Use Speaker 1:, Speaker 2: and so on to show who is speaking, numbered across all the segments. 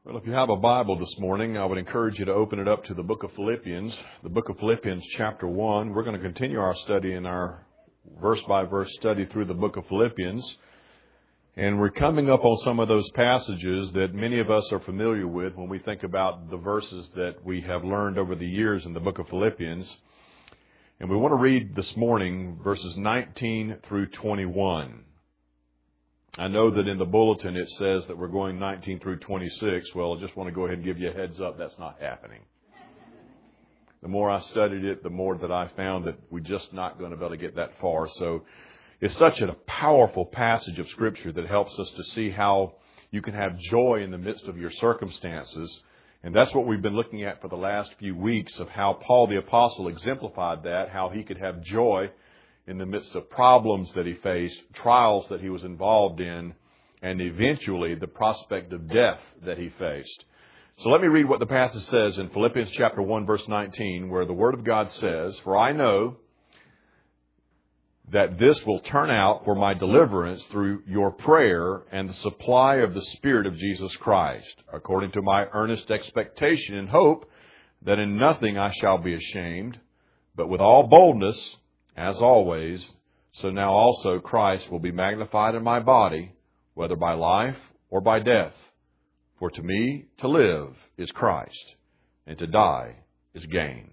Speaker 1: Well, if you have a Bible this morning, I would encourage you to open it up to the book of Philippians, chapter 1. We're going to continue our study in our verse-by-verse study through the book of Philippians. And we're coming up on some of those passages that many of us are familiar with when we think about the verses that we have learned over the years in the book of Philippians. And we want to read this morning verses 19 through 21. I know that in the bulletin it says that we're going 19 through 26. Well, I just want to go ahead and give you a heads up. That's not happening. The more I studied it, the more that I found that we're just not going to be able to get that far. So it's such a powerful passage of Scripture that helps us to see how you can have joy in the midst of your circumstances. And that's what we've been looking at for the last few weeks, of how Paul the Apostle exemplified that, how he could have joy in the midst of problems that he faced, trials that he was involved in, and eventually the prospect of death that he faced. So let me read what the passage says in Philippians chapter 1, verse 19, where the Word of God says, "For I know that this will turn out for my deliverance through your prayer and the supply of the Spirit of Jesus Christ, according to my earnest expectation and hope that in nothing I shall be ashamed, but with all boldness, as always, so now also Christ will be magnified in my body, whether by life or by death. For to me to live is Christ, and to die is gain."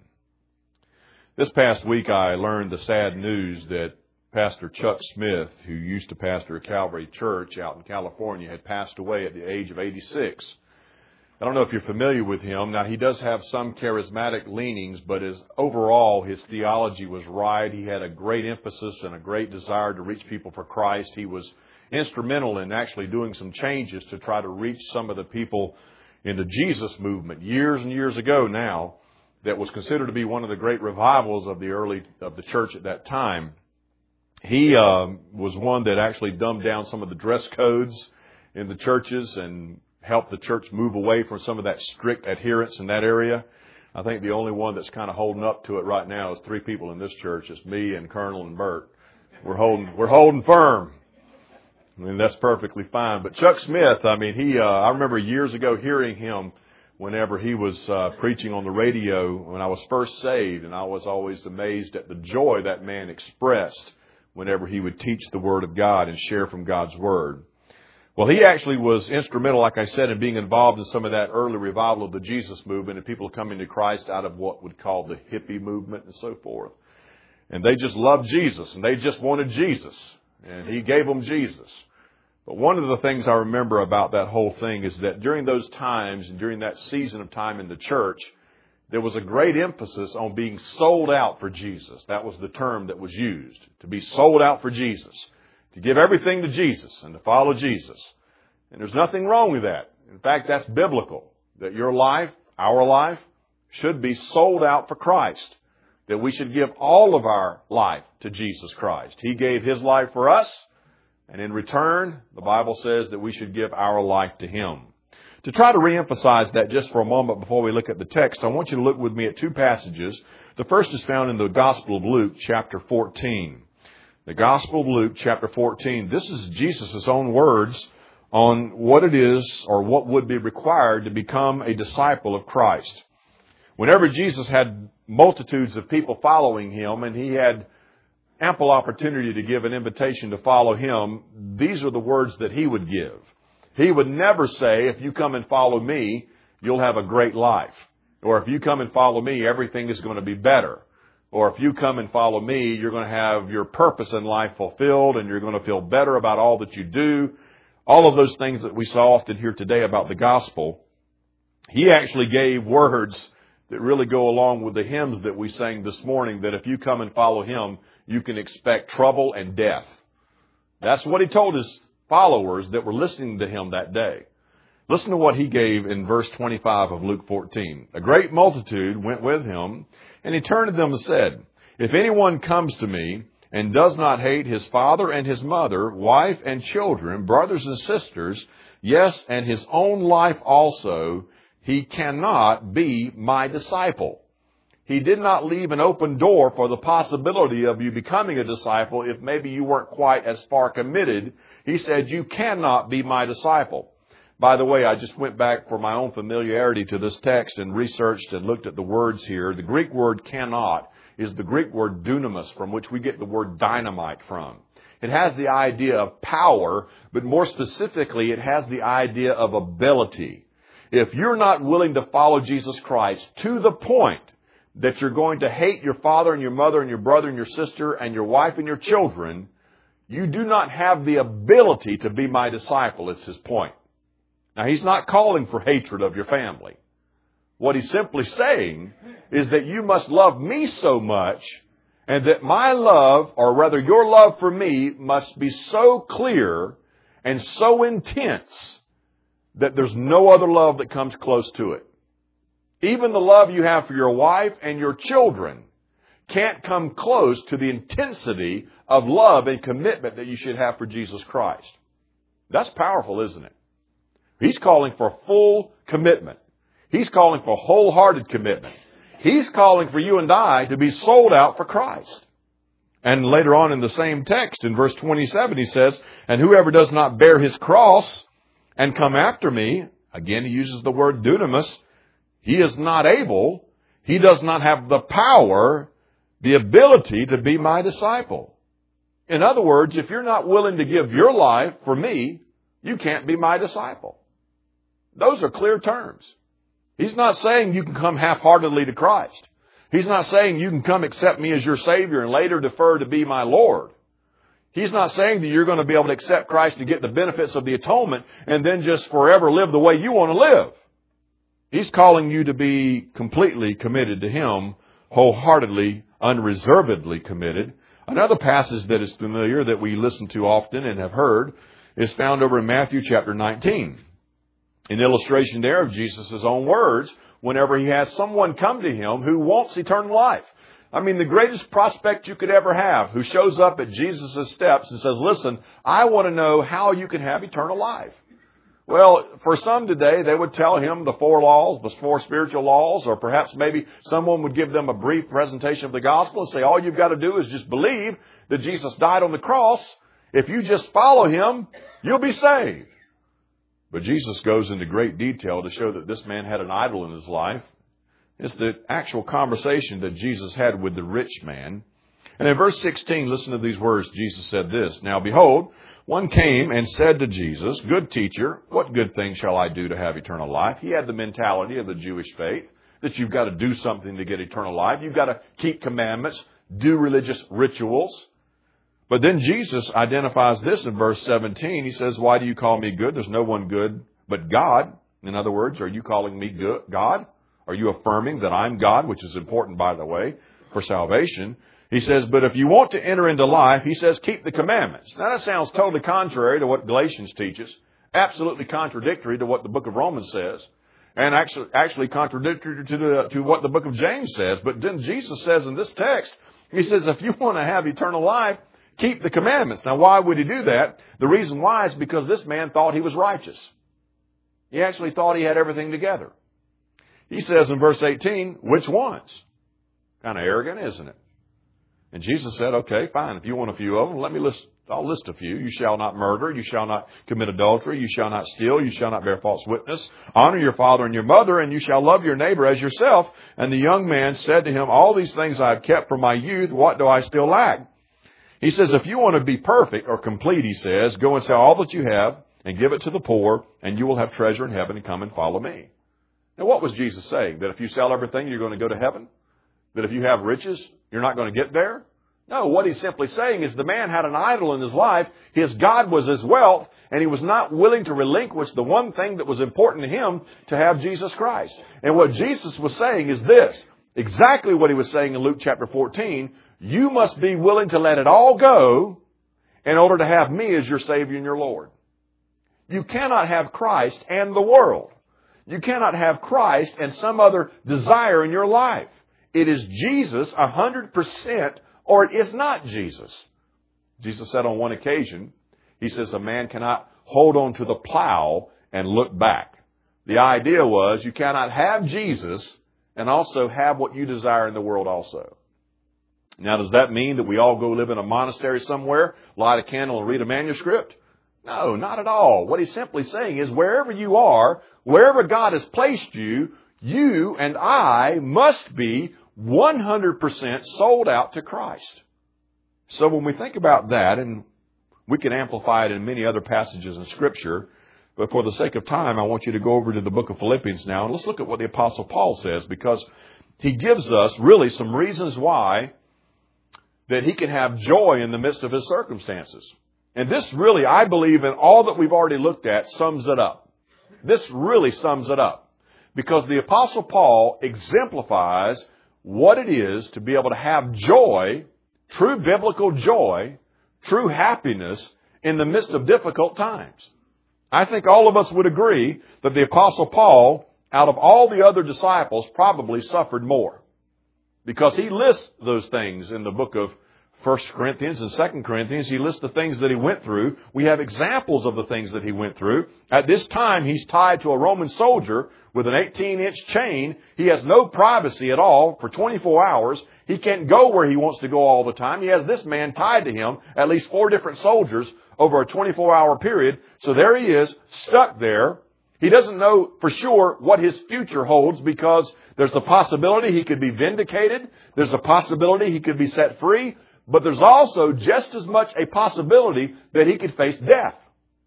Speaker 1: This past week I learned the sad news that Pastor Chuck Smith, who used to pastor a Calvary Church out in California, had passed away at the age of 86. I don't know if you're familiar with him. Now, he does have some charismatic leanings, but overall his theology was right. He had a great emphasis and a great desire to reach people for Christ. He was instrumental in actually doing some changes to try to reach some of the people in the Jesus movement years and years ago now, that was considered to be one of the great revivals of the church at that time. He was one that actually dumbed down some of the dress codes in the churches and helped the church move away from some of that strict adherence in that area. I think the only one that's kind of holding up to it right now is three people in this church. It's me and Colonel and Bert. We're holding firm. I mean, that's perfectly fine. But Chuck Smith, I mean, I remember years ago hearing him whenever he was preaching on the radio when I was first saved, and I was always amazed at the joy that man expressed whenever he would teach the Word of God and share from God's Word. Well, he actually was instrumental, like I said, in being involved in some of that early revival of the Jesus movement and people coming to Christ out of what would call the hippie movement and so forth. And they just loved Jesus, and they just wanted Jesus, and he gave them Jesus. But one of the things I remember about that whole thing is that during those times and during that season of time in the church, there was a great emphasis on being sold out for Jesus. That was the term that was used, to be sold out for Jesus, to give everything to Jesus and to follow Jesus. And there's nothing wrong with that. In fact, that's biblical, that your life, our life, should be sold out for Christ, that we should give all of our life to Jesus Christ. He gave His life for us, and in return, the Bible says that we should give our life to Him. To try to reemphasize that just for a moment before we look at the text, I want you to look with me at two passages. The first is found in the Gospel of Luke, chapter 14. The Gospel of Luke, chapter 14. This is Jesus' own words on what it is or what would be required to become a disciple of Christ. Whenever Jesus had multitudes of people following Him and He had ample opportunity to give an invitation to follow Him, these are the words that He would give. He would never say, if you come and follow me, you'll have a great life. Or if you come and follow me, everything is going to be better. Or if you come and follow me, you're going to have your purpose in life fulfilled and you're going to feel better about all that you do. All of those things that we so often hear today about the gospel. He actually gave words that really go along with the hymns that we sang this morning, that if you come and follow Him, you can expect trouble and death. That's what He told His followers that were listening to Him that day. Listen to what He gave in verse 25 of Luke 14. "A great multitude went with Him, and He turned to them and said, 'If anyone comes to me and does not hate his father and his mother, wife and children, brothers and sisters, yes, and his own life also, he cannot be my disciple.'" He did not leave an open door for the possibility of you becoming a disciple if maybe you weren't quite as far committed. He said, you cannot be my disciple. By the way, I just went back for my own familiarity to this text and researched and looked at the words here. The Greek word cannot is the Greek word dunamis, from which we get the word dynamite from. It has the idea of power, but more specifically, it has the idea of ability. If you're not willing to follow Jesus Christ to the point that you're going to hate your father and your mother and your brother and your sister and your wife and your children, you do not have the ability to be my disciple, is his point. Now, he's not calling for hatred of your family. What he's simply saying is that you must love me so much, and that my love, or rather your love for me, must be so clear and so intense that there's no other love that comes close to it. Even the love you have for your wife and your children can't come close to the intensity of love and commitment that you should have for Jesus Christ. That's powerful, isn't it? He's calling for full commitment. He's calling for wholehearted commitment. He's calling for you and I to be sold out for Christ. And later on in the same text, in verse 27, he says, and whoever does not bear his cross and come after me, again he uses the word dunamis, he is not able, he does not have the power, the ability to be my disciple. In other words, if you're not willing to give your life for me, you can't be my disciple. Those are clear terms. He's not saying you can come half-heartedly to Christ. He's not saying you can come accept me as your Savior and later defer to be my Lord. He's not saying that you're going to be able to accept Christ to get the benefits of the atonement and then just forever live the way you want to live. He's calling you to be completely committed to Him, wholeheartedly, unreservedly committed. Another passage that is familiar that we listen to often and have heard is found over in Matthew chapter 19. An illustration there of Jesus' own words whenever he has someone come to him who wants eternal life. I mean, the greatest prospect you could ever have who shows up at Jesus' steps and says, listen, I want to know how you can have eternal life. Well, for some today, they would tell him the 4 laws, the 4 spiritual laws, or perhaps maybe someone would give them a brief presentation of the gospel and say, all you've got to do is just believe that Jesus died on the cross. If you just follow him, you'll be saved. But Jesus goes into great detail to show that this man had an idol in his life. It's the actual conversation that Jesus had with the rich man. And in verse 16, listen to these words. Jesus said this, now behold, one came and said to Jesus, good teacher, what good thing shall I do to have eternal life? He had the mentality of the Jewish faith that you've got to do something to get eternal life. You've got to keep commandments, do religious rituals. But then Jesus identifies this in verse 17. He says, why do you call me good? There's no one good but God. In other words, are you calling me good, God? Are you affirming that I'm God, which is important, by the way, for salvation? He says, but if you want to enter into life, he says, keep the commandments. Now that sounds totally contrary to what Galatians teaches, absolutely contradictory to what the book of Romans says, and actually contradictory to what the book of James says. But then Jesus says in this text, he says, if you want to have eternal life, keep the commandments. Now, why would he do that? The reason why is because this man thought he was righteous. He actually thought he had everything together. He says in verse 18, which ones? Kind of arrogant, isn't it? And Jesus said, okay, fine. If you want a few of them, I'll list a few. You shall not murder. You shall not commit adultery. You shall not steal. You shall not bear false witness. Honor your father and your mother, and you shall love your neighbor as yourself. And the young man said to him, all these things I have kept from my youth. What do I still lack? He says, if you want to be perfect or complete, he says, go and sell all that you have and give it to the poor, and you will have treasure in heaven, and come and follow me. Now, what was Jesus saying? That if you sell everything, you're going to go to heaven? That if you have riches, you're not going to get there? No, what he's simply saying is the man had an idol in his life. His God was his wealth, and he was not willing to relinquish the one thing that was important to him, to have Jesus Christ. And what Jesus was saying is this, exactly what he was saying in Luke chapter 14, you must be willing to let it all go in order to have me as your Savior and your Lord. You cannot have Christ and the world. You cannot have Christ and some other desire in your life. It is Jesus 100%, or it is not Jesus. Jesus said on one occasion, he says, a man cannot hold on to the plow and look back. The idea was you cannot have Jesus and also have what you desire in the world also. Now, does that mean that we all go live in a monastery somewhere, light a candle and read a manuscript? No, not at all. What he's simply saying is wherever you are, wherever God has placed you, you and I must be 100% sold out to Christ. So when we think about that, and we can amplify it in many other passages in Scripture, but for the sake of time, I want you to go over to the book of Philippians now, and let's look at what the Apostle Paul says, because he gives us really some reasons why that he can have joy in the midst of his circumstances. And this really, I believe, in all that we've already looked at, sums it up. This really sums it up. Because the Apostle Paul exemplifies what it is to be able to have joy, true biblical joy, true happiness in the midst of difficult times. I think all of us would agree that the Apostle Paul, out of all the other disciples, probably suffered more. Because he lists those things in the book of 1 Corinthians and 2 Corinthians. He lists the things that he went through. We have examples of the things that he went through. At this time, he's tied to a Roman soldier with an 18-inch chain. He has no privacy at all for 24 hours. He can't go where he wants to go all the time. He has this man tied to him, at least 4 different soldiers, over a 24-hour period. So there he is, stuck there. He doesn't know for sure what his future holds, because there's a possibility he could be vindicated. There's a possibility he could be set free. But there's also just as much a possibility that he could face death.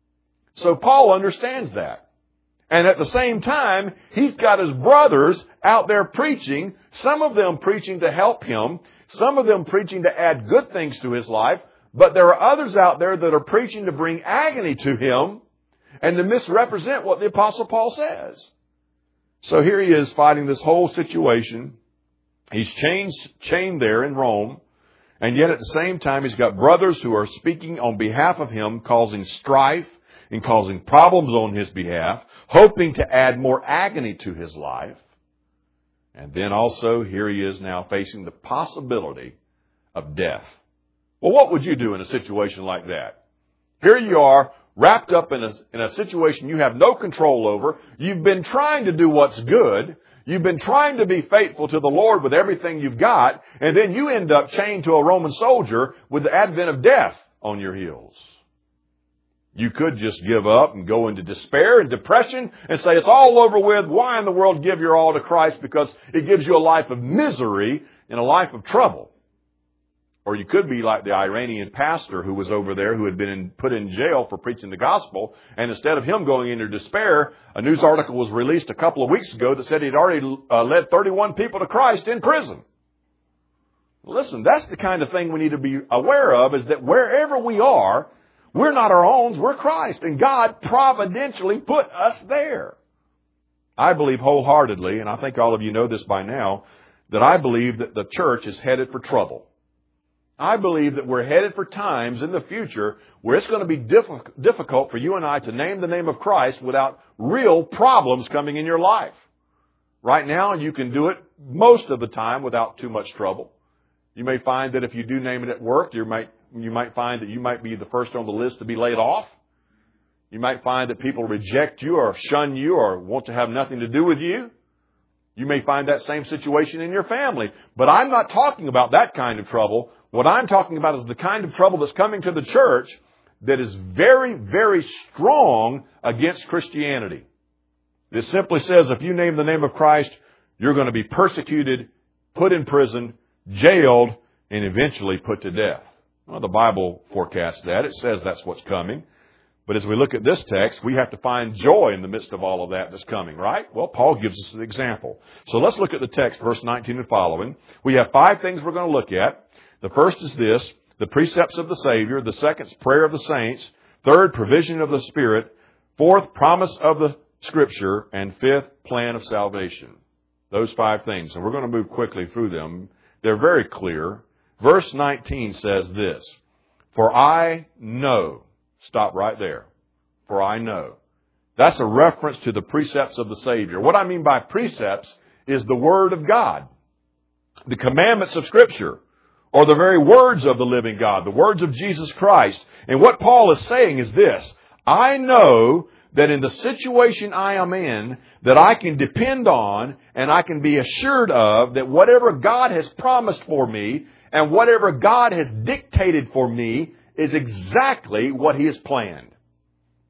Speaker 1: So Paul understands that. And at the same time, he's got his brothers out there preaching, some of them preaching to help him, some of them preaching to add good things to his life, but there are others out there that are preaching to bring agony to him and to misrepresent what the Apostle Paul says. So here he is fighting this whole situation. He's chained there in Rome. And yet at the same time, he's got brothers who are speaking on behalf of him, causing strife and causing problems on his behalf, hoping to add more agony to his life. And then also, here he is now facing the possibility of death. Well, what would you do in a situation like that? Here you are, wrapped up in a situation you have no control over. You've been trying to do what's good. You've been trying to be faithful to the Lord with everything you've got, and then you end up chained to a Roman soldier with the advent of death on your heels. You could just give up and go into despair and depression and say, it's all over with. Why in the world give your all to Christ? Because it gives you a life of misery and a life of trouble. Or you could be like the Iranian pastor who was over there, who had been put in jail for preaching the gospel. And instead of him going into despair, a news article was released a couple of weeks ago that said he'd already led 31 people to Christ in prison. Listen, that's the kind of thing we need to be aware of, is that wherever we are, we're not our own, we're Christ. And God providentially put us there. I believe wholeheartedly, and I think all of you know this by now, that I believe that the church is headed for trouble. I believe that we're headed for times in the future where it's going to be difficult for you and I to name the name of Christ without real problems coming in your life. Right now, you can do it most of the time without too much trouble. You may find that if you do name it at work, you might find that you might be the first on the list to be laid off. You might find that people reject you or shun you or want to have nothing to do with you. You may find that same situation in your family. But I'm not talking about that kind of trouble. What I'm talking about is the kind of trouble that's coming to the church that is very, very strong against Christianity. It simply says if you name the name of Christ, you're going to be persecuted, put in prison, jailed, and eventually put to death. Well, the Bible forecasts that. It says that's what's coming. But as we look at this text, we have to find joy in the midst of all of that that's coming, right? Well, Paul gives us an example. So let's look at the text, verse 19 and following. We have 5 things we're going to look at. The first is this: the precepts of the Savior. The second, prayer of the saints. Third, provision of the Spirit. Fourth, promise of the Scripture. And fifth, plan of salvation. Those 5 things. And we're going to move quickly through them. They're very clear. Verse 19 says this: for I know. Stop right there. For I know. That's a reference to the precepts of the Savior. What I mean by precepts is the Word of God, the commandments of Scripture, or the very words of the living God, the words of Jesus Christ. And what Paul is saying is this: I know that in the situation I am in, that I can depend on and I can be assured of that whatever God has promised for me and whatever God has dictated for me is exactly what He has planned.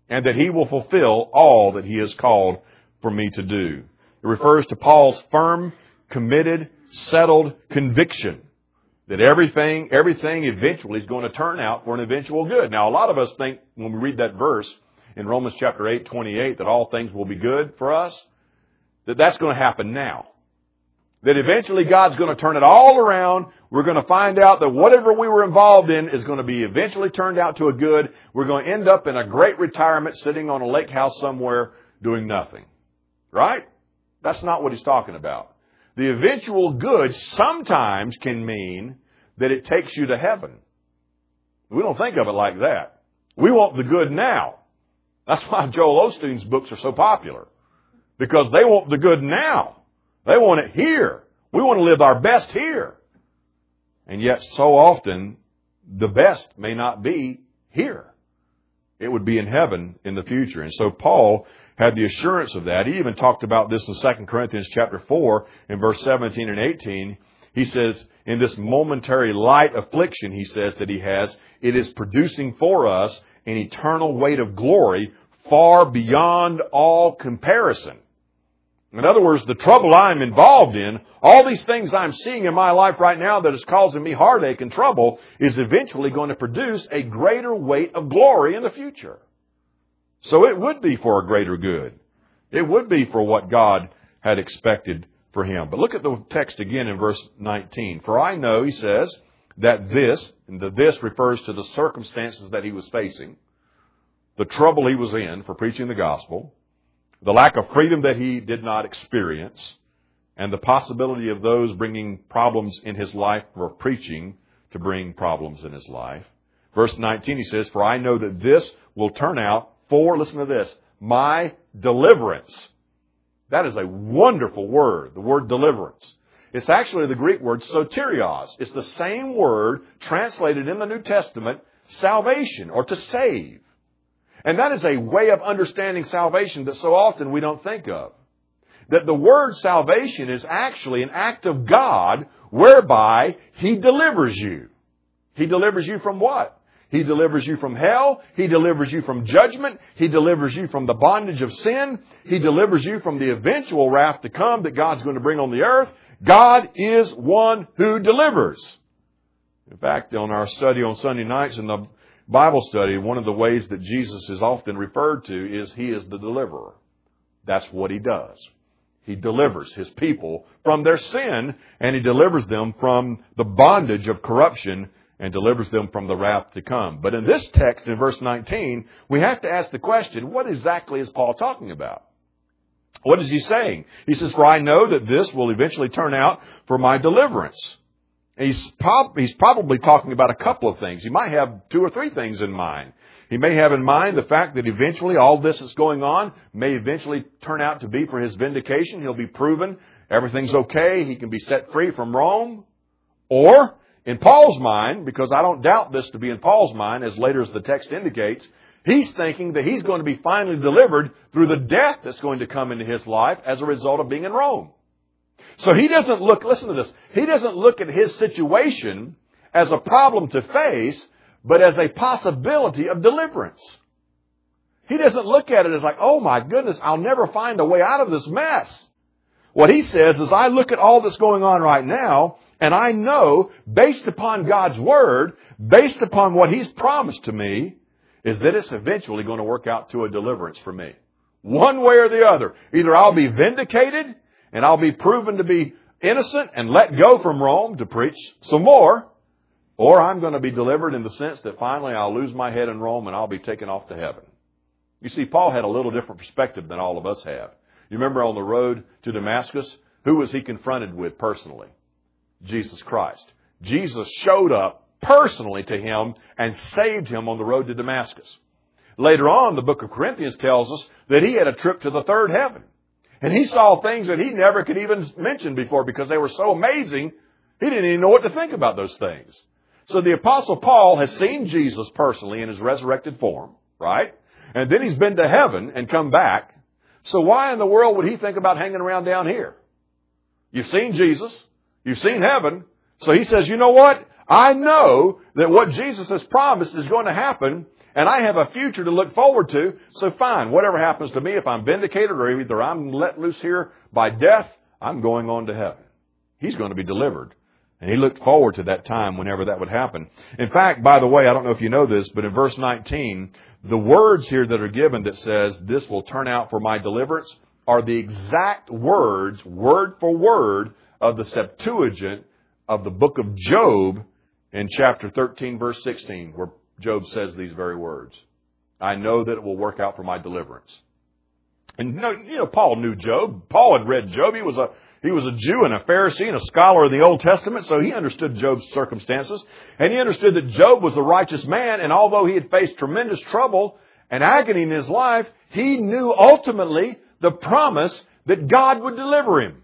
Speaker 1: and that He will fulfill all that He has called for me to do. It refers to Paul's firm, committed, settled conviction that everything eventually is going to turn out for an eventual good. Now, a lot of us think when we read that verse in Romans chapter 8:28 that all things will be good for us, that's going to happen now. That eventually God's going to turn it all around. We're going to find out that whatever we were involved in is going to be eventually turned out to a good. We're going to end up in a great retirement sitting on a lake house somewhere doing nothing. Right? That's not what he's talking about. The eventual good sometimes can mean that it takes you to heaven. We don't think of it like that. We want the good now. That's why Joel Osteen's books are so popular. Because they want the good now. They want it here. We want to live our best here. And yet so often the best may not be here. It would be in heaven in the future. And so Paul had the assurance of that. He even talked about this in 2 Corinthians chapter 4 in verse 17 and 18. He says, in this momentary light affliction, he says that he has, it is producing for us an eternal weight of glory far beyond all comparison. In other words, the trouble I'm involved in, all these things I'm seeing in my life right now that is causing me heartache and trouble, is eventually going to produce a greater weight of glory in the future. So it would be for a greater good. It would be for what God had expected for him. But look at the text again in verse 19. For I know, he says, that this, and the this refers to the circumstances that he was facing, the trouble he was in for preaching the gospel, the lack of freedom that he did not experience, and the possibility of those bringing problems in his life for preaching to bring problems in his life. Verse 19, he says, for I know that this will turn out for, listen to this, my deliverance. That is a wonderful word, the word deliverance. It's actually the Greek word soterios. It's the same word translated in the New Testament, salvation, or to save. And that is a way of understanding salvation that so often we don't think of. That the word salvation is actually an act of God whereby He delivers you. He delivers you from what? He delivers you from hell. He delivers you from judgment. He delivers you from the bondage of sin. He delivers you from the eventual wrath to come that God's going to bring on the earth. God is one who delivers. In fact, on our study on Sunday nights in the Bible study, one of the ways that Jesus is often referred to is He is the deliverer. That's what He does. He delivers His people from their sin, and He delivers them from the bondage of corruption and delivers them from the wrath to come. But in this text, in verse 19, we have to ask the question, what exactly is Paul talking about? What is he saying? He says, for I know that this will eventually turn out for my deliverance. He's probably talking about a couple of things. He might have 2 or 3 things in mind. He may have in mind the fact that eventually all this that's going on may eventually turn out to be for his vindication. He'll be proven everything's okay. He can be set free from Rome. Or, in Paul's mind, because I don't doubt this to be in Paul's mind, as later as the text indicates, he's thinking that he's going to be finally delivered through the death that's going to come into his life as a result of being in Rome. So he doesn't look, listen to this, he doesn't look at his situation as a problem to face, but as a possibility of deliverance. He doesn't look at it as like, oh my goodness, I'll never find a way out of this mess. What he says is, I look at all that's going on right now, and I know, based upon God's Word, based upon what He's promised to me, is that it's eventually going to work out to a deliverance for me. One way or the other. Either I'll be vindicated, and I'll be proven to be innocent and let go from Rome to preach some more, or I'm going to be delivered in the sense that finally I'll lose my head in Rome and I'll be taken off to heaven. You see, Paul had a little different perspective than all of us have. You remember on the road to Damascus, who was he confronted with personally? Jesus Christ. Jesus showed up personally to him and saved him on the road to Damascus. Later on, the book of Corinthians tells us that he had a trip to the third heaven. And he saw things that he never could even mention before because they were so amazing, he didn't even know what to think about those things. So the Apostle Paul has seen Jesus personally in his resurrected form, right? And then he's been to heaven and come back. So why in the world would he think about hanging around down here? You've seen Jesus. You've seen heaven. So he says, you know what? I know that what Jesus has promised is going to happen. and I have a future to look forward to. So fine, whatever happens to me, if I'm vindicated or either I'm let loose here by death, I'm going on to heaven. He's going to be delivered. And he looked forward to that time whenever that would happen. In fact, by the way, I don't know if you know this, but in verse 19, the words here that are given that says, this will turn out for my deliverance, are the exact words, word for word, of the Septuagint of the book of Job in chapter 13, verse 16, where Job says these very words. I know that it will work out for my deliverance. And Paul knew Job. Paul had read Job. He was a Jew and a Pharisee and a scholar of the Old Testament, so he understood Job's circumstances. And he understood that Job was a righteous man, and although he had faced tremendous trouble and agony in his life, he knew ultimately the promise that God would deliver him.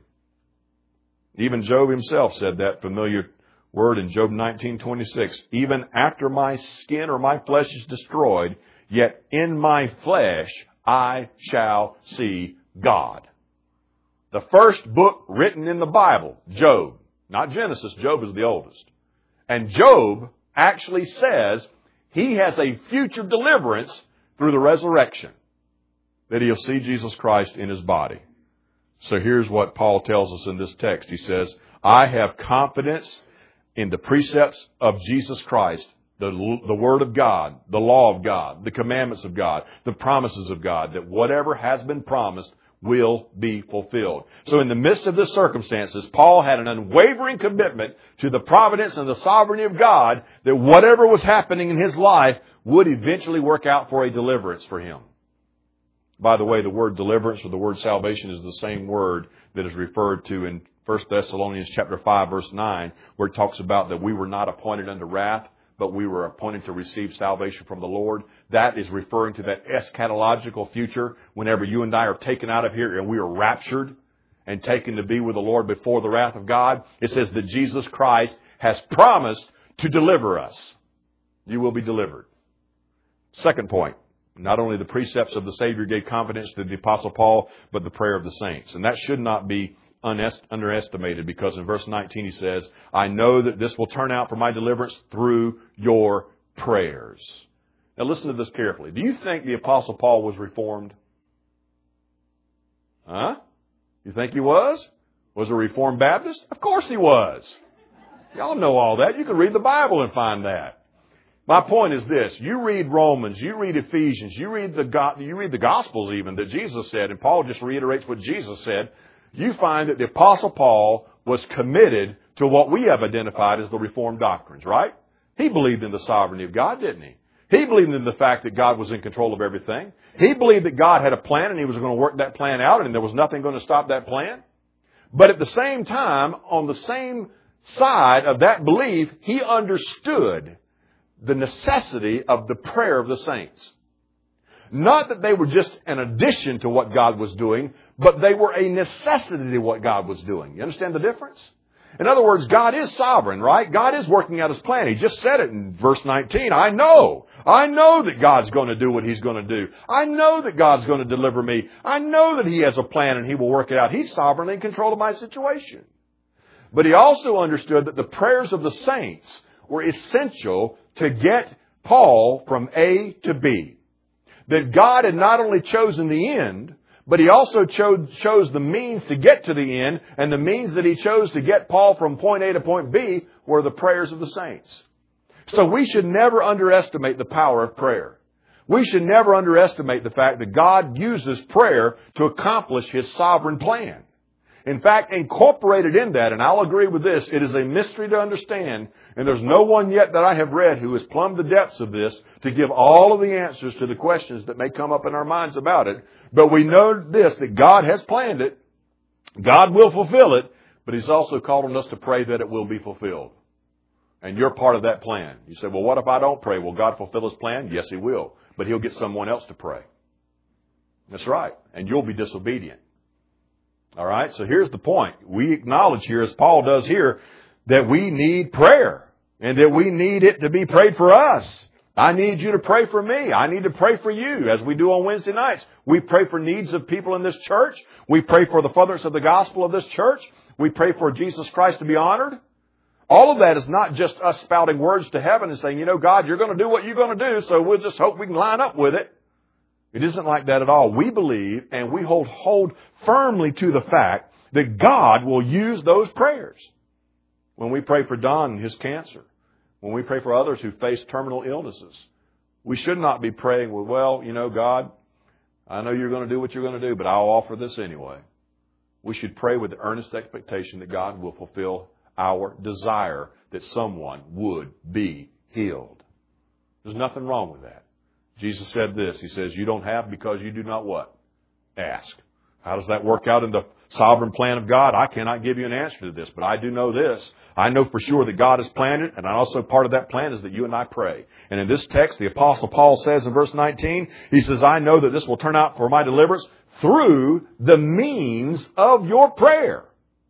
Speaker 1: Even Job himself said that familiar word in Job 19:26. Even after my skin or my flesh is destroyed, yet in my flesh I shall see God. The first book written in the Bible, Job, not Genesis, Job is the oldest. And Job actually says he has a future deliverance through the resurrection, that he'll see Jesus Christ in his body. So here's what Paul tells us in this text. He says, I have confidence in the precepts of Jesus Christ, the Word of God, the law of God, the commandments of God, the promises of God, that whatever has been promised will be fulfilled. So in the midst of the circumstances, Paul had an unwavering commitment to the providence and the sovereignty of God, that whatever was happening in his life would eventually work out for a deliverance for him. By the way, the word deliverance or the word salvation is the same word that is referred to in 1 Thessalonians chapter 5, verse 9, where it talks about that we were not appointed unto wrath, but we were appointed to receive salvation from the Lord. That is referring to that eschatological future whenever you and I are taken out of here and we are raptured and taken to be with the Lord before the wrath of God. It says that Jesus Christ has promised to deliver us. You will be delivered. Second point, not only the precepts of the Savior gave confidence to the Apostle Paul, but the prayer of the saints. And that should not be underestimated, because in verse 19 he says, I know that this will turn out for my deliverance through your prayers. Now listen to this carefully. Do you think the Apostle Paul was reformed? Huh? You think he was? Was a Reformed Baptist? Of course he was. Y'all know all that. You can read the Bible and find that. My point is this. You read Romans, you read Ephesians, you read the Gospels even that Jesus said, and Paul just reiterates what Jesus said. You find that the Apostle Paul was committed to what we have identified as the Reformed doctrines, right? He believed in the sovereignty of God, didn't he? He believed in the fact that God was in control of everything. He believed that God had a plan and he was going to work that plan out and there was nothing going to stop that plan. But at the same time, on the same side of that belief, he understood the necessity of the prayer of the saints. Not that they were just an addition to what God was doing, but they were a necessity to what God was doing. You understand the difference? In other words, God is sovereign, right? God is working out His plan. He just said it in verse 19. I know that God's going to do what He's going to do. I know that God's going to deliver me. I know that He has a plan and He will work it out. He's sovereignly in control of my situation. But he also understood that the prayers of the saints were essential to get Paul from A to B. That God had not only chosen the end, but He also chose the means to get to the end, and the means that He chose to get Paul from point A to point B were the prayers of the saints. So we should never underestimate the power of prayer. We should never underestimate the fact that God uses prayer to accomplish His sovereign plan. In fact, incorporated in that, and I'll agree with this, it is a mystery to understand, and there's no one yet that I have read who has plumbed the depths of this to give all of the answers to the questions that may come up in our minds about it. But we know this, that God has planned it, God will fulfill it, but He's also called on us to pray that it will be fulfilled. And you're part of that plan. You say, well, what if I don't pray? Will God fulfill His plan? Yes, He will. But He'll get someone else to pray. That's right. And you'll be disobedient. All right, so here's the point. We acknowledge here, as Paul does here, that we need prayer and that we need it to be prayed for us. I need you to pray for me. I need to pray for you, as we do on Wednesday nights. We pray for needs of people in this church. We pray for the furtherance of the gospel of this church. We pray for Jesus Christ to be honored. All of that is not just us spouting words to heaven and saying, God, you're going to do what you're going to do, so we'll just hope we can line up with it. It isn't like that at all. We believe and we hold firmly to the fact that God will use those prayers. When we pray for Don and his cancer, when we pray for others who face terminal illnesses, we should not be praying with, God, I know you're going to do what you're going to do, but I'll offer this anyway. We should pray with the earnest expectation that God will fulfill our desire that someone would be healed. There's nothing wrong with that. Jesus said this. He says, you don't have because you do not what? Ask. How does that work out in the sovereign plan of God? I cannot give you an answer to this, but I do know this. I know for sure that God has planned it, and also part of that plan is that you and I pray. And in this text, the Apostle Paul says in verse 19, he says, I know that this will turn out for my deliverance through the means of your prayer.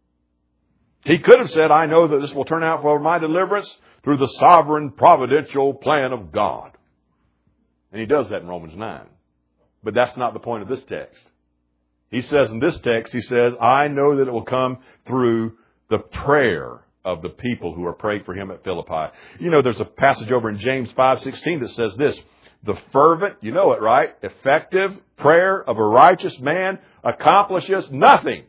Speaker 1: He could have said, I know that this will turn out for my deliverance through the sovereign providential plan of God. And he does that in Romans 9. But that's not the point of this text. He says in this text, he says, I know that it will come through the prayer of the people who are praying for him at Philippi. There's a passage over in James 5:16 that says this, the fervent, you know it, right? Effective prayer of a righteous man accomplishes nothing.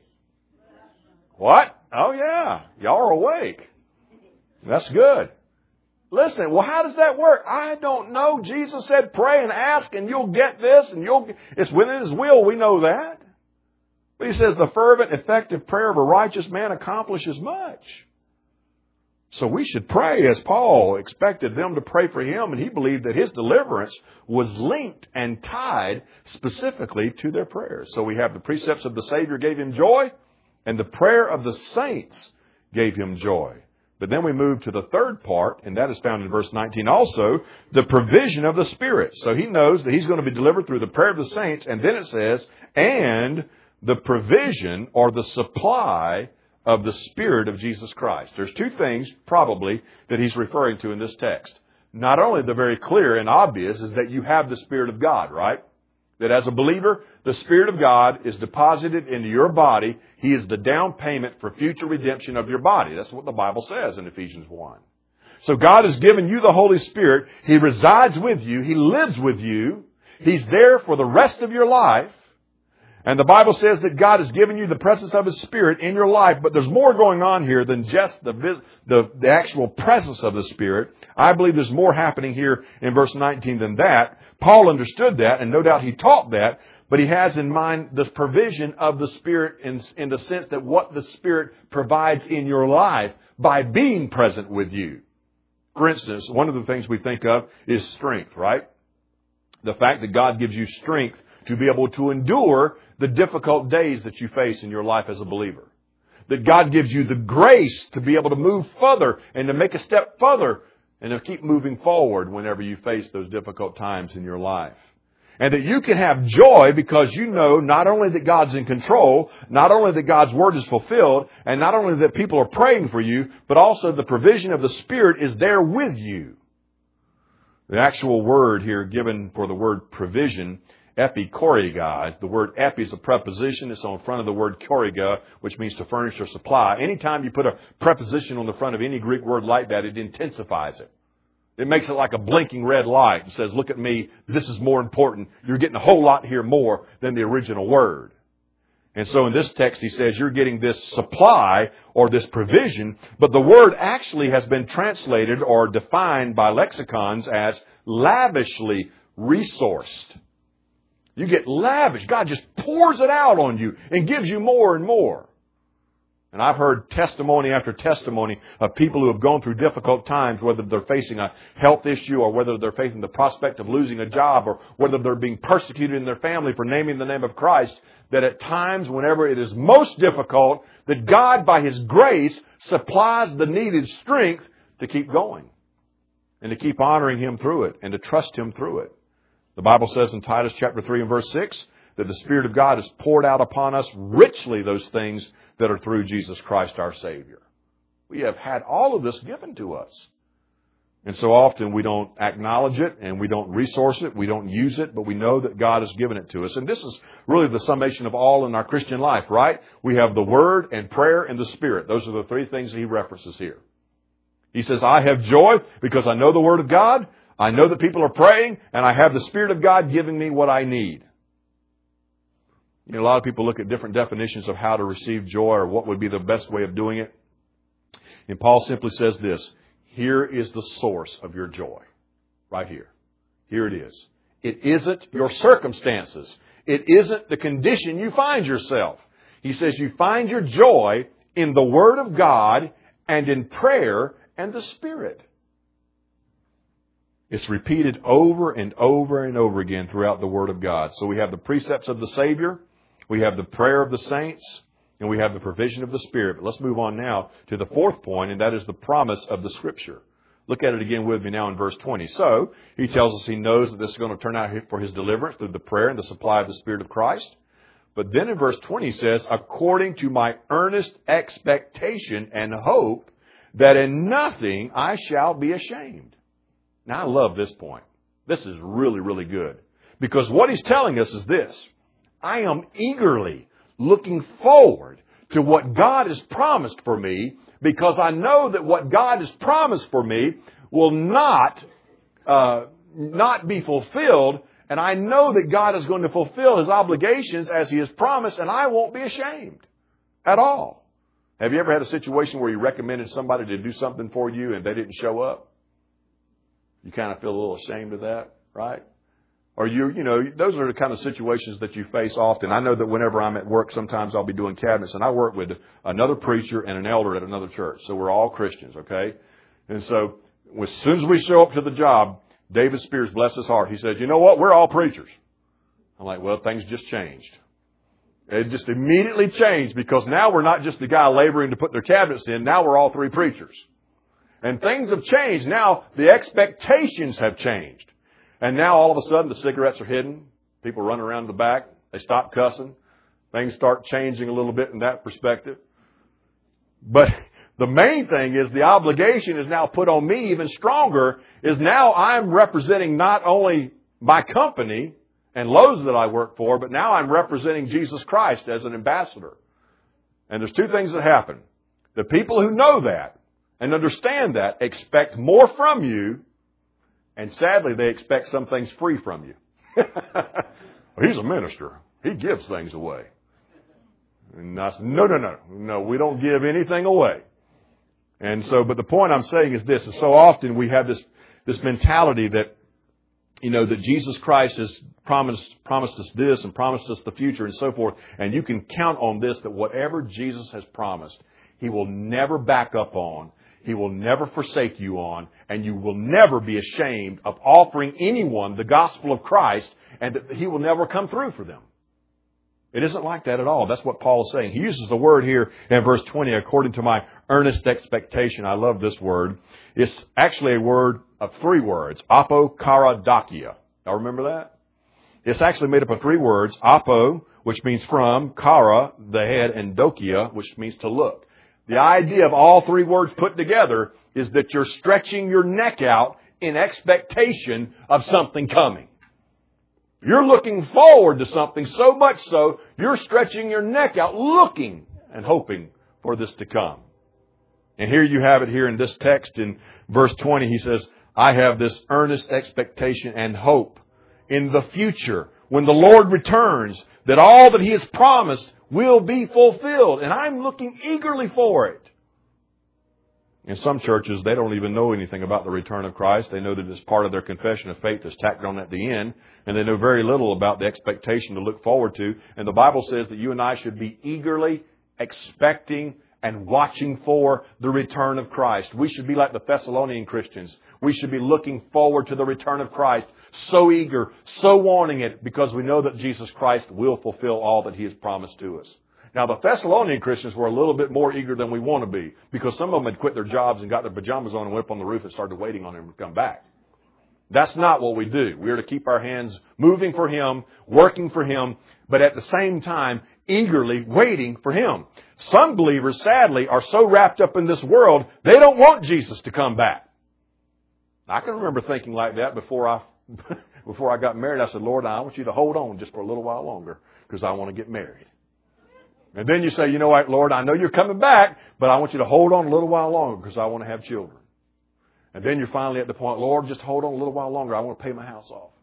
Speaker 1: What? Oh yeah, y'all are awake. That's good. Listen, well, how does that work? I don't know. Jesus said, pray and ask and you'll get this and it's within His will. We know that. But He says the fervent, effective prayer of a righteous man accomplishes much. So we should pray as Paul expected them to pray for him, and he believed that his deliverance was linked and tied specifically to their prayers. So we have the precepts of the Savior gave him joy, and the prayer of the saints gave him joy. But then we move to the third part, and that is found in verse 19 also, the provision of the Spirit. So he knows that he's going to be delivered through the prayer of the saints, and then it says, and the provision or the supply of the Spirit of Jesus Christ. There's two things probably that he's referring to in this text. Not only the very clear and obvious is that you have the Spirit of God, right? That as a believer, the Spirit of God is deposited into your body. He is the down payment for future redemption of your body. That's what the Bible says in Ephesians 1. So God has given you the Holy Spirit. He resides with you. He lives with you. He's there for the rest of your life. And the Bible says that God has given you the presence of His Spirit in your life, but there's more going on here than just the actual presence of the Spirit. I believe there's more happening here in verse 19 than that. Paul understood that, and no doubt he taught that, but he has in mind the provision of the Spirit in the sense that what the Spirit provides in your life by being present with you. For instance, one of the things we think of is strength, right? The fact that God gives you strength to be able to endure the difficult days that you face in your life as a believer. That God gives you the grace to be able to move further and to make a step further and to keep moving forward whenever you face those difficult times in your life. And that you can have joy because you know not only that God's in control, not only that God's Word is fulfilled, and not only that people are praying for you, but also the provision of the Spirit is there with you. The actual word here given for the word provision, epikoriga. The word epi is a preposition. It's on front of the word koriga, which means to furnish or supply. Anytime you put a preposition on the front of any Greek word like that, it intensifies it. It makes it like a blinking red light and says, look at me, this is more important. You're getting a whole lot here more than the original word. And so in this text, he says you're getting this supply or this provision, but the word actually has been translated or defined by lexicons as lavishly resourced. You get lavish. God just pours it out on you and gives you more and more. And I've heard testimony after testimony of people who have gone through difficult times, whether they're facing a health issue or whether they're facing the prospect of losing a job or whether they're being persecuted in their family for naming the name of Christ, that at times, whenever it is most difficult, that God, by His grace, supplies the needed strength to keep going and to keep honoring Him through it and to trust Him through it. The Bible says in Titus chapter 3 and verse 6 that the Spirit of God has poured out upon us richly those things that are through Jesus Christ our Savior. We have had all of this given to us. And so often we don't acknowledge it and we don't resource it, we don't use it, but we know that God has given it to us. And this is really the summation of all in our Christian life, right? We have the Word and prayer and the Spirit. Those are the three things He references here. He says, I have joy because I know the Word of God, I know that people are praying, and I have the Spirit of God giving me what I need. You know, a lot of people look at different definitions of how to receive joy or what would be the best way of doing it. And Paul simply says this, here is the source of your joy. Right here. Here it is. It isn't your circumstances. It isn't the condition you find yourself. He says you find your joy in the Word of God and in prayer and the Spirit. It's repeated over and over and over again throughout the Word of God. So we have the precepts of the Savior, we have the prayer of the saints, and we have the provision of the Spirit. But let's move on now to the fourth point, and that is the promise of the Scripture. Look at it again with me now in verse 20. So, he tells us he knows that this is going to turn out for his deliverance through the prayer and the supply of the Spirit of Christ. But then in verse 20 he says, according to my earnest expectation and hope that in nothing I shall be ashamed. Now, I love this point. This is really, really good. Because what he's telling us is this. I am eagerly looking forward to what God has promised for me, because I know that what God has promised for me will not be fulfilled. And I know that God is going to fulfill His obligations as He has promised, and I won't be ashamed at all. Have you ever had a situation where you recommended somebody to do something for you and they didn't show up? You kind of feel a little ashamed of that, right? Or those are the kind of situations that you face often. I know that whenever I'm at work, sometimes I'll be doing cabinets, and I work with another preacher and an elder at another church. So we're all Christians, okay? And so as soon as we show up to the job, David Spears, bless his heart, he says, you know what? We're all preachers. I'm like, well, things just changed. It just immediately changed, because now we're not just the guy laboring to put their cabinets in. Now we're all three preachers. And things have changed. Now the expectations have changed. And now all of a sudden the cigarettes are hidden. People run around the back. They stop cussing. Things start changing a little bit in that perspective. But the main thing is the obligation is now put on me even stronger, is now I'm representing not only my company and Lowe's that I work for, but now I'm representing Jesus Christ as an ambassador. And there's two things that happen. The people who know that and understand that expect more from you, and sadly they expect some things free from you. Well, he's a minister. He gives things away. And I said, no, we don't give anything away. And so, but the point I'm saying is this, is so often we have this mentality that, that Jesus Christ has promised us this and promised us the future and so forth. And you can count on this, that whatever Jesus has promised, He will never back up on. He will never forsake you on, and you will never be ashamed of offering anyone the gospel of Christ, and that He will never come through for them. It isn't like that at all. That's what Paul is saying. He uses the word here in verse 20, according to my earnest expectation. I love this word. It's actually a word of three words, apokaradokia. Y'all remember that? It's actually made up of three words, apo, which means from, kara, the head, and dokia, which means to look. The idea of all three words put together is that you're stretching your neck out in expectation of something coming. You're looking forward to something so much so, you're stretching your neck out looking and hoping for this to come. And here you have it here in this text in verse 20. He says, I have this earnest expectation and hope in the future when the Lord returns, that all that He has promised will be fulfilled. And I'm looking eagerly for it. In some churches, they don't even know anything about the return of Christ. They know that it's part of their confession of faith that's tacked on at the end. And they know very little about the expectation to look forward to. And the Bible says that you and I should be eagerly expecting and watching for the return of Christ. We should be like the Thessalonian Christians. We should be looking forward to the return of Christ. So eager, so wanting it, because we know that Jesus Christ will fulfill all that He has promised to us. Now, the Thessalonian Christians were a little bit more eager than we want to be, because some of them had quit their jobs and got their pajamas on and went up on the roof and started waiting on Him to come back. That's not what we do. We are to keep our hands moving for Him, working for Him, but at the same time, eagerly waiting for Him. Some believers, sadly, are so wrapped up in this world, they don't want Jesus to come back. I can remember thinking like that before I got married. I said, Lord, I want you to hold on just for a little while longer, because I want to get married. And then you say, you know what, Lord, I know you're coming back, but I want you to hold on a little while longer because I want to have children. And then you're finally at the point, Lord, just hold on a little while longer. I want to pay my house off.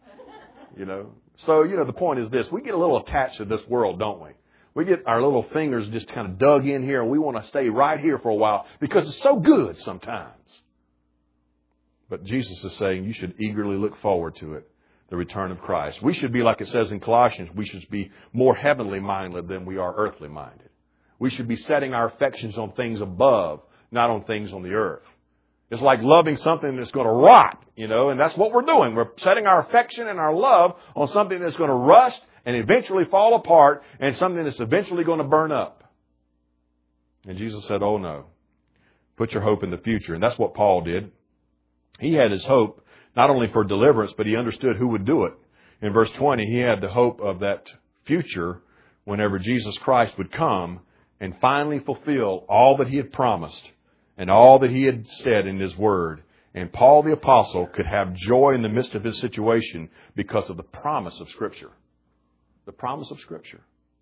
Speaker 1: So, the point is this. We get a little attached to this world, don't we? We get our little fingers just kind of dug in here, and we want to stay right here for a while because it's so good sometimes. But Jesus is saying you should eagerly look forward to it, the return of Christ. We should be, like it says in Colossians, we should be more heavenly minded than we are earthly minded. We should be setting our affections on things above, not on things on the earth. It's like loving something that's going to rot, and that's what we're doing. We're setting our affection and our love on something that's going to rust and eventually fall apart and something that's eventually going to burn up. And Jesus said, oh no, put your hope in the future. And that's what Paul did. He had his hope not only for deliverance, but he understood who would do it. In verse 20, he had the hope of that future whenever Jesus Christ would come and finally fulfill all that he had promised and all that he had said in his word. And Paul the Apostle could have joy in the midst of his situation because of the promise of Scripture. The promise of Scripture.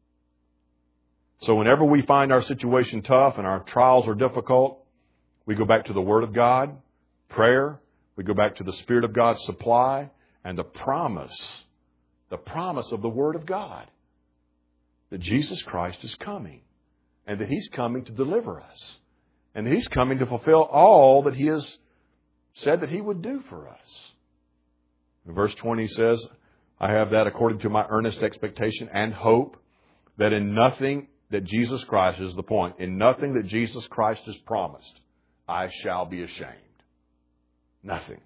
Speaker 1: So whenever we find our situation tough and our trials are difficult, we go back to the Word of God, prayer, we go back to the Spirit of God's supply, and the promise of the Word of God, that Jesus Christ is coming, and that He's coming to deliver us, and that He's coming to fulfill all that He has said that He would do for us. In verse 20 says, I have that according to my earnest expectation and hope that in nothing that Jesus Christ is the point, in nothing that Jesus Christ has promised, I shall be ashamed. Nothing.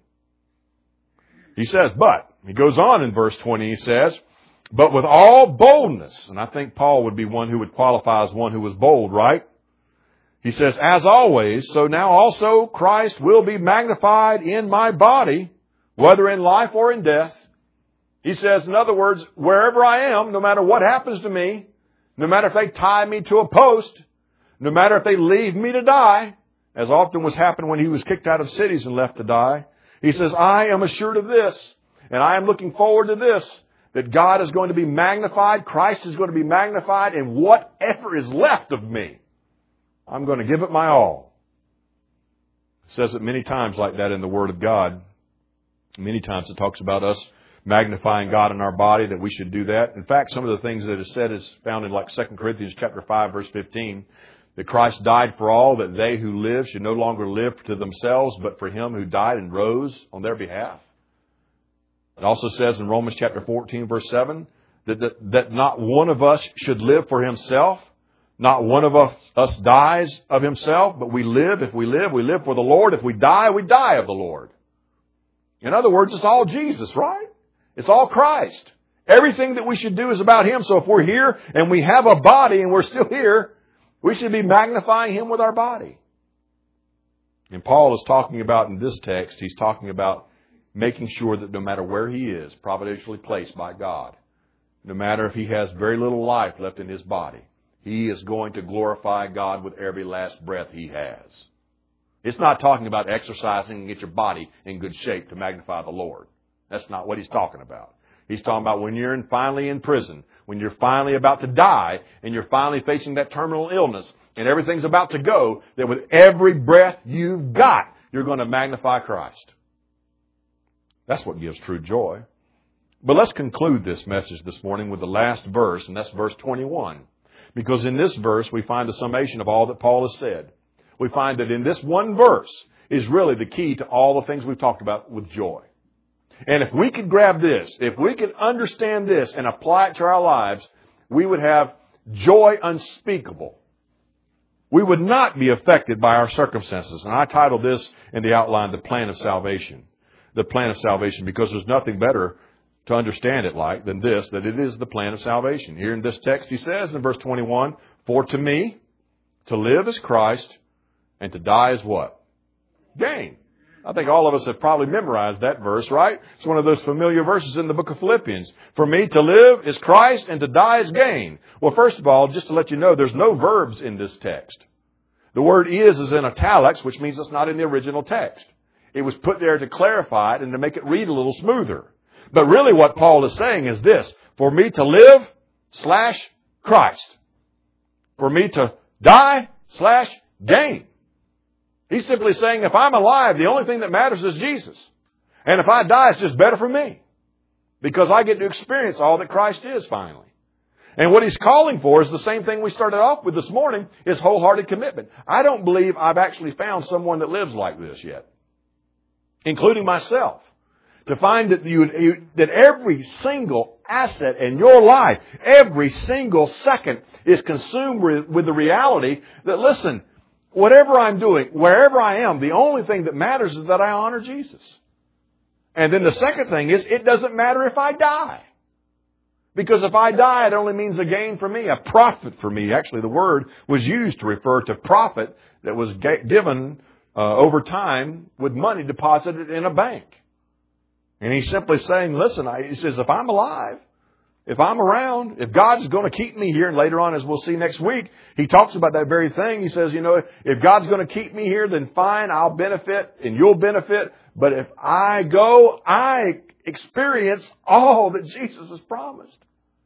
Speaker 1: He says, but, he goes on in verse 20, he says, but with all boldness, and I think Paul would be one who would qualify as one who was bold, right? He says, as always, so now also Christ will be magnified in my body, whether in life or in death. He says, in other words, wherever I am, no matter what happens to me, no matter if they tie me to a post, no matter if they leave me to die, as often was happened when he was kicked out of cities and left to die, he says, I am assured of this, and I am looking forward to this, that God is going to be magnified, Christ is going to be magnified, and whatever is left of me, I'm going to give it my all. It says it many times like that in the Word of God. Many times it talks about us magnifying God in our body, that we should do that. In fact, some of the things that is said is found in like 2 Corinthians chapter 5, verse 15, that Christ died for all, that they who live should no longer live to themselves, but for Him who died and rose on their behalf. It also says in Romans chapter 14, verse 7, that not one of us should live for himself. Not one of us dies of himself, but we live. If we live, we live for the Lord. If we die of the Lord. In other words, it's all Jesus, right? It's all Christ. Everything that we should do is about Him. So if we're here and we have a body and we're still here, we should be magnifying Him with our body. And Paul is talking about in this text, he's talking about making sure that no matter where he is, providentially placed by God, no matter if he has very little life left in his body, he is going to glorify God with every last breath he has. It's not talking about exercising and get your body in good shape to magnify the Lord. That's not what he's talking about. He's talking about when you're finally in prison, when you're finally about to die, and you're finally facing that terminal illness, and everything's about to go, that with every breath you've got, you're going to magnify Christ. That's what gives true joy. But let's conclude this message this morning with the last verse, and that's verse 21. Because in this verse, we find the summation of all that Paul has said. We find that in this one verse is really the key to all the things we've talked about with joy. And if we could grab this, if we could understand this and apply it to our lives, we would have joy unspeakable. We would not be affected by our circumstances. And I titled this in the outline, The Plan of Salvation. The plan of salvation, because there's nothing better to understand it like than this, that it is the plan of salvation. Here in this text, he says in verse 21, for to me, to live is Christ, and to die is what? Gain. I think all of us have probably memorized that verse, right? It's one of those familiar verses in the book of Philippians. For me, to live is Christ, and to die is gain. Well, first of all, just to let you know, there's no verbs in this text. The word is in italics, which means it's not in the original text. It was put there to clarify it and to make it read a little smoother. But really what Paul is saying is this. For me to live / Christ. For me to die / gain. He's simply saying, if I'm alive, the only thing that matters is Jesus. And if I die, it's just better for me. Because I get to experience all that Christ is finally. And what He's calling for is the same thing we started off with this morning, is wholehearted commitment. I don't believe I've actually found someone that lives like this yet, including myself. To find that that every single asset in your life, every single second is consumed with the reality that, listen, whatever I'm doing, wherever I am, the only thing that matters is that I honor Jesus. And then the second thing is, it doesn't matter if I die. Because if I die, it only means a gain for me, a profit for me. Actually, the word was used to refer to profit that was given over time with money deposited in a bank. And He's simply saying, listen, He says, if I'm alive, if I'm around, if God's going to keep me here, and later on, as we'll see next week, He talks about that very thing. He says, if God's going to keep me here, then fine, I'll benefit and you'll benefit. But if I go, I experience all that Jesus has promised.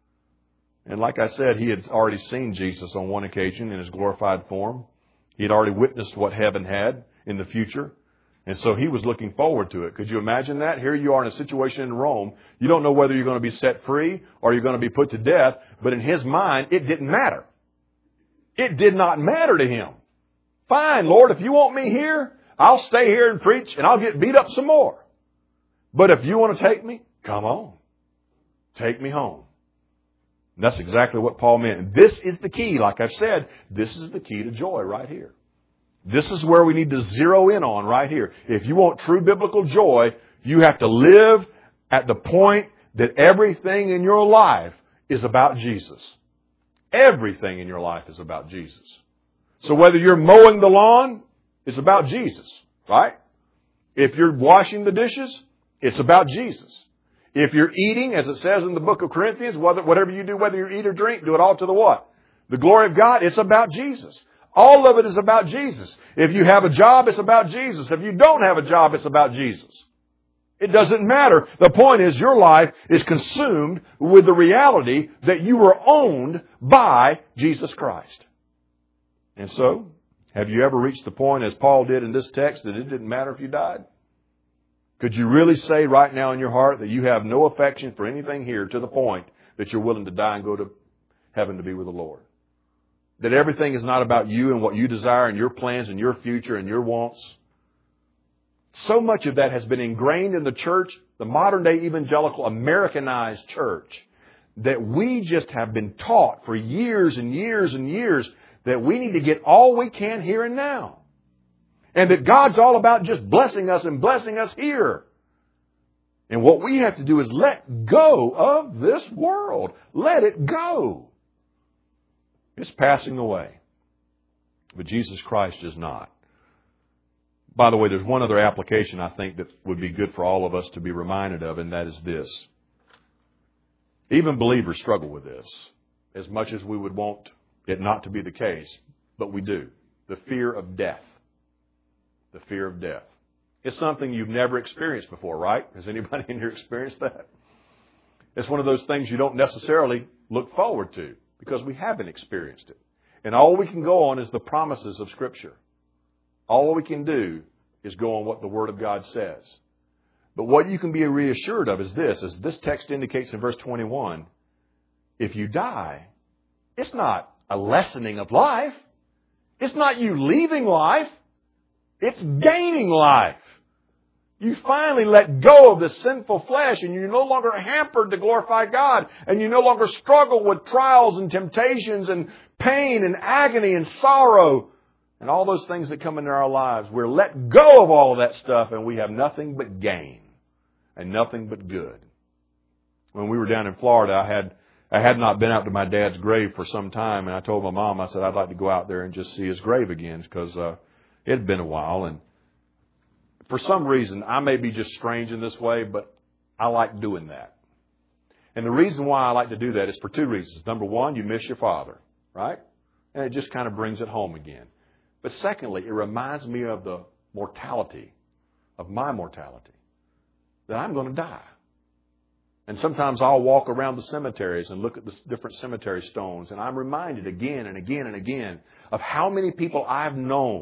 Speaker 1: And like I said, he had already seen Jesus on one occasion in His glorified form. He had already witnessed what heaven had in the future. And so he was looking forward to it. Could you imagine that? Here you are in a situation in Rome. You don't know whether you're going to be set free or you're going to be put to death. But in his mind, it didn't matter. It did not matter to him. Fine, Lord, if you want me here, I'll stay here and preach and I'll get beat up some more. But if you want to take me, come on. Take me home. And that's exactly what Paul meant. And this is the key. Like I've said, this is the key to joy right here. This is where we need to zero in on right here. If you want true biblical joy, you have to live at the point that everything in your life is about Jesus. Everything in your life is about Jesus. So whether you're mowing the lawn, it's about Jesus, right? If you're washing the dishes, it's about Jesus. If you're eating, as it says in the book of Corinthians, whatever you do, whether you eat or drink, do it all to the what? The glory of God. It's about Jesus. All of it is about Jesus. If you have a job, it's about Jesus. If you don't have a job, it's about Jesus. It doesn't matter. The point is your life is consumed with the reality that you were owned by Jesus Christ. And so, have you ever reached the point, as Paul did in this text, that it didn't matter if you died? Could you really say right now in your heart that you have no affection for anything here to the point that you're willing to die and go to heaven to be with the Lord? That everything is not about you and what you desire and your plans and your future and your wants. So much of that has been ingrained in the church, the modern day evangelical Americanized church, that we just have been taught for years and years and years that we need to get all we can here and now. And that God's all about just blessing us and blessing us here. And what we have to do is let go of this world. Let it go. It's passing away. But Jesus Christ is not. By the way, there's one other application I think that would be good for all of us to be reminded of, and that is this. Even believers struggle with this, as much as we would want it not to be the case, but we do. The fear of death. The fear of death. It's something you've never experienced before, right? Has anybody in here experienced that? It's one of those things you don't necessarily look forward to, because we haven't experienced it. And all we can go on is the promises of Scripture. All we can do is go on what the Word of God says. But what you can be reassured of is this, as this text indicates in verse 21, if you die, it's not a lessening of life. It's not you leaving life. It's gaining life. You finally let go of the sinful flesh and you're no longer hampered to glorify God. And you no longer struggle with trials and temptations and pain and agony and sorrow and all those things that come into our lives. We're let go of all of that stuff and we have nothing but gain and nothing but good. When we were down in Florida, I had not been out to my dad's grave for some time, and I told my mom, I said, I'd like to go out there and just see his grave again because it had been a while. And for some reason, I may be just strange in this way, but I like doing that. And the reason why I like to do that is for two reasons. Number one, you miss your father, right? And it just kind of brings it home again. But secondly, it reminds me of the mortality, of my mortality, that I'm going to die. And sometimes I'll walk around the cemeteries and look at the different cemetery stones, and I'm reminded again and again and again of how many people I've known,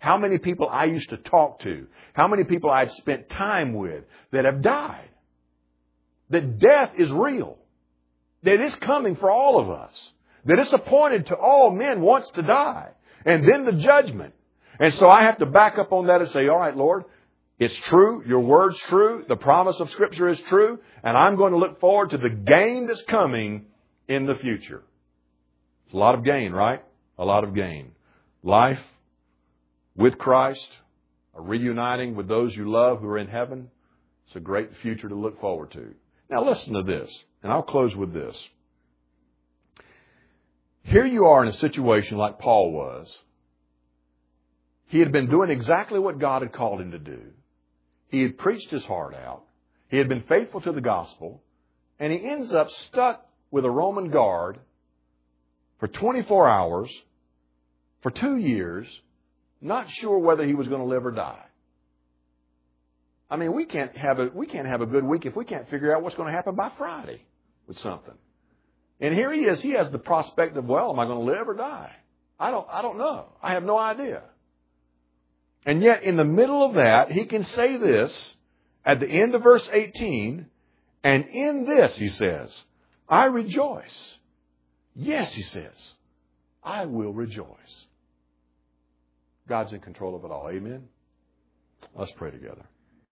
Speaker 1: how many people I used to talk to, how many people I'd spent time with that have died. That death is real. That it's coming for all of us. That it's appointed to all men once to die. And then the judgment. And so I have to back up on that and say, all right, Lord, it's true. Your word's true. The promise of Scripture is true. And I'm going to look forward to the gain that's coming in the future. It's a lot of gain, right? A lot of gain. Life with Christ, a reuniting with those you love who are in heaven. It's a great future to look forward to. Now listen to this, and I'll close with this. Here you are in a situation like Paul was. He had been doing exactly what God had called him to do. He had preached his heart out. He had been faithful to the gospel. And he ends up stuck with a Roman guard for 24 hours, for 2 years, not sure whether he was going to live or die. I mean, we can't have a good week if we can't figure out what's going to happen by Friday with something. And here he is. He has the prospect of, well, am I going to live or die? I don't know. I have no idea. And yet, in the middle of that, he can say this at the end of verse 18, and in this, he says, I rejoice. Yes, he says, I will rejoice. God's in control of it all. Amen? Let's pray together.